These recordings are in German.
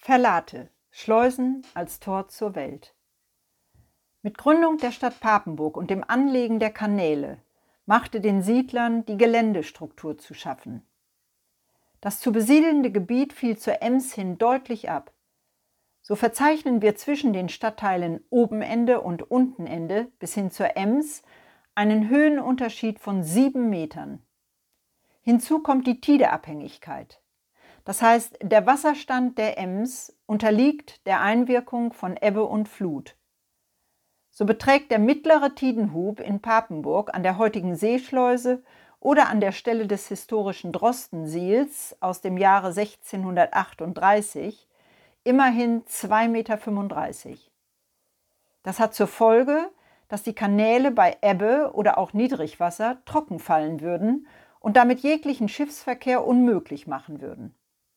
Verlate, Schleusen als Tor zur Welt. Mit Gründung der Stadt Papenburg und dem Anlegen der Kanäle machte den Siedlern die Geländestruktur zu schaffen. Das zu besiedelnde Gebiet fiel zur Ems hin deutlich ab. So verzeichnen wir zwischen den Stadtteilen Obenende und Untenende bis hin zur Ems einen Höhenunterschied von 7 Metern. Hinzu kommt die Tideabhängigkeit. Das heißt, der Wasserstand der Ems unterliegt der Einwirkung von Ebbe und Flut. So beträgt der mittlere Tidenhub in Papenburg an der heutigen Seeschleuse oder an der Stelle des historischen Drostensiels aus dem Jahre 1638 immerhin 2,35 Meter. Das hat zur Folge, dass die Kanäle bei Ebbe oder auch Niedrigwasser trocken fallen würden und damit jeglichen Schiffsverkehr unmöglich machen würden.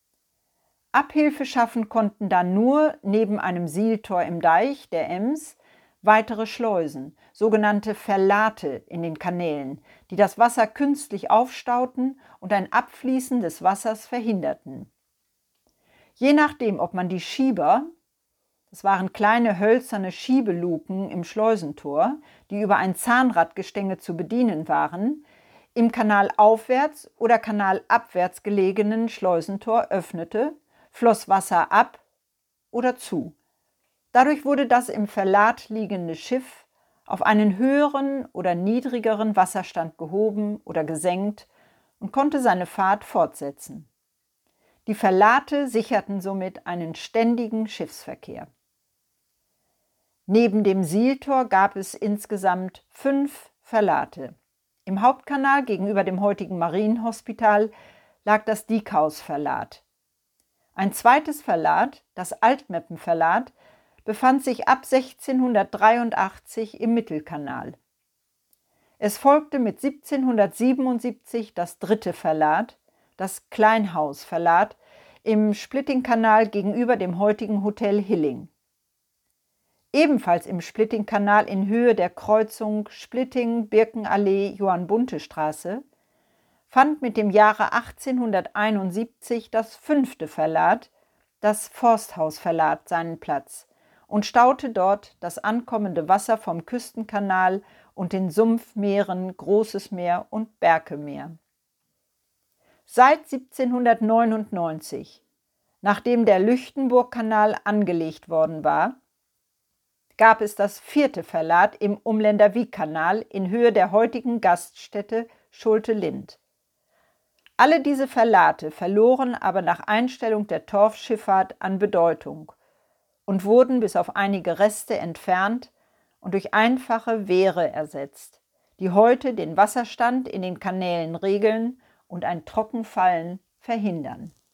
Abhilfe schaffen konnten dann nur neben einem Sieltor im Deich der Ems weitere Schleusen, sogenannte Verlate in den Kanälen, die das Wasser künstlich aufstauten und ein Abfließen des Wassers verhinderten. Je nachdem, ob man die Schieber, das waren kleine hölzerne Schiebeluken im Schleusentor, die über ein Zahnradgestänge zu bedienen waren, im kanalaufwärts oder kanalabwärts gelegenen Schleusentor öffnete, floss Wasser ab oder zu. Dadurch wurde das im Verlat liegende Schiff auf einen höheren oder niedrigeren Wasserstand gehoben oder gesenkt und konnte seine Fahrt fortsetzen. Die Verlate sicherten somit einen ständigen Schiffsverkehr. Neben dem Sieltor gab es insgesamt 5 Verlate. Im Hauptkanal gegenüber dem heutigen Marienhospital lag das Diekhaus-Verlat. Ein zweites Verlat, das Altmeppen-Verlat, befand sich ab 1683 im Mittelkanal. Es folgte mit 1777 das dritte Verlat, das Kleinhaus-Verlat, im Splittingkanal gegenüber dem heutigen Hotel Hilling. Ebenfalls im Splittingkanal in Höhe der Kreuzung Splitting-Birkenallee-Johann-Bunte-Straße fand mit dem Jahre 1871 das 5. Verlat, das Forsthaus-Verlat, seinen Platz und staute dort das ankommende Wasser vom Küstenkanal und den Sumpfmeeren Großes Meer und Berkemeer. Seit 1799, nachdem der Lüchtenburgkanal angelegt worden war, gab es das 4. Verlat im Umländer Wiekkanal in Höhe der heutigen Gaststätte Schulte-Lind. Alle diese Verlate verloren aber nach Einstellung der Torfschifffahrt an Bedeutung und wurden bis auf einige Reste entfernt und durch einfache Wehre ersetzt, die heute den Wasserstand in den Kanälen regeln und ein Trockenfallen verhindern.